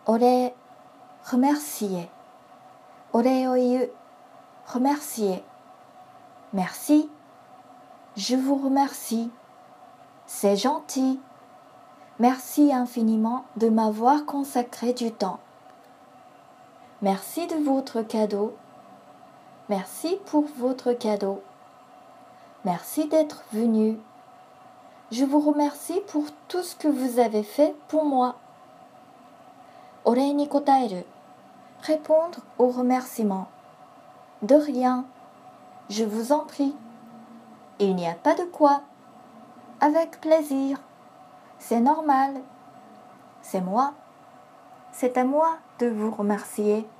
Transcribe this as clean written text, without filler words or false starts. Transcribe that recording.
お礼 remercier お礼を言う remercier Merci Je vous remercie C'est gentil Merci infiniment de m'avoir consacré du temps Merci de votre cadeau Merci pour votre cadeau Merci d'être venu Je vous remercie pour tout ce que vous avez fait pour moi お礼に応える Répondre au remerciement De rien Je vous en prie Il n'y a pas de quoi Avec plaisir C'est normal C'est moi C'est à moi de vous remercier